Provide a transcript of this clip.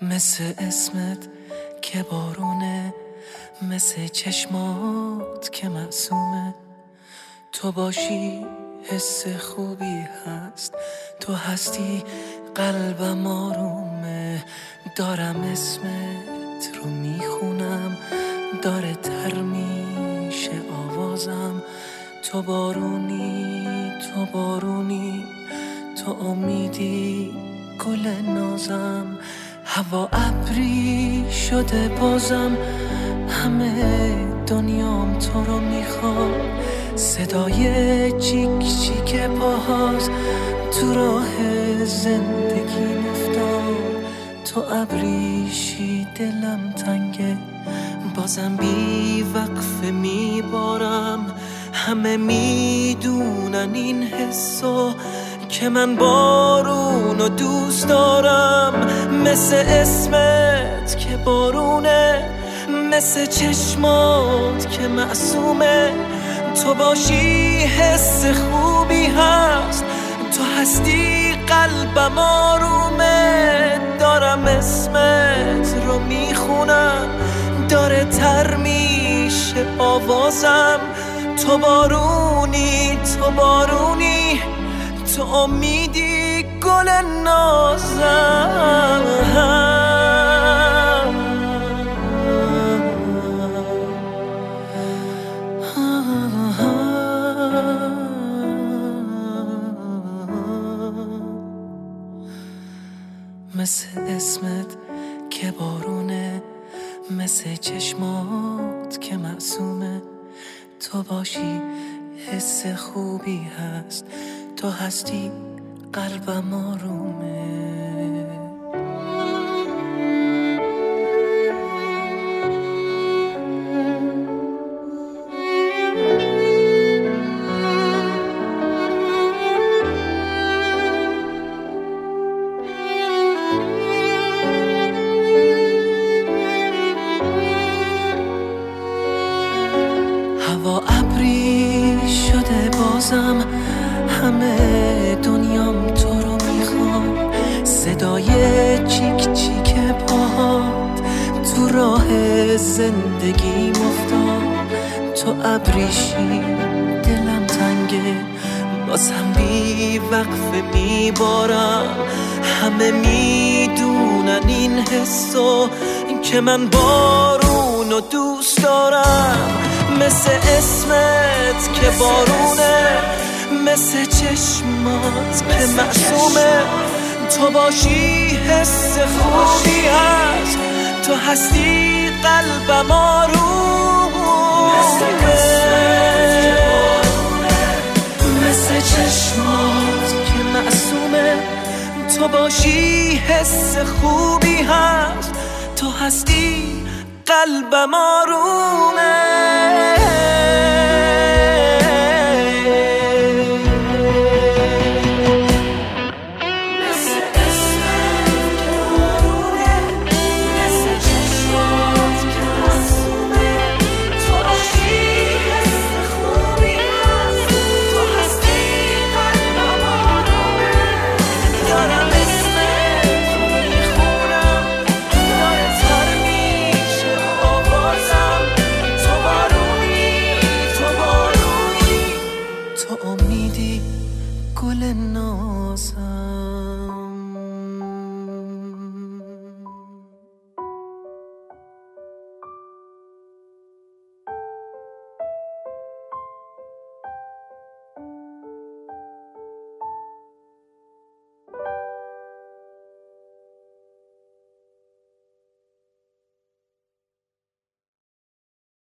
مثل اسمت که بارونه، مثل چشمات که معصومه. تو باشی حس خوبی هست، تو هستی قلبم آرومه. دارم اسمت رو میخونم، داره تر میشه آوازم. تو بارونی، تو بارونی، تو امیدی گل نازم. هوا ابری شده بازم، همه دنیام تو رو میخواد. صدای چیک چیک پاهات تو راه زندگی افتاد. تو ابریشی دلم تنگه، بازم بی وقفه میبارم. همه میدونن این حسو که من بارونو دوست دارم. مثل اسمت که بارونه، مثل چشمات که معصومه. تو باشی حس خوبی هست، تو هستی قلبم آرومه. دارم اسمت رو میخونم، داره تر میشه آوازم. تو بارونی، تو بارونی، تو امیدی گل نازم. مثل اسمت که بارونه، مثل چشمات که معصومه. تو باشی حس خوبی هست، تو هستی قلبم آرومه. هوا ابری شده بازم، همه دنیام تو رو میخواد. صدای چیک چیک پاهات تو راه زندگی افتاد. تو ابریشی دلم تنگه، بازم بی وقفه میبارم. همه میدونن این حسو که من بارونو دوست دارم. مثل اسمت که بارونه، مثل چشمات که معصومه. تو باشی حس خوبی هست، تو هستی قلبم آرومه. مثل چشمات که معصومه. تو باشی حس خوبی هست، تو هستی قلبم آرومه. تو امیدی گل نازم.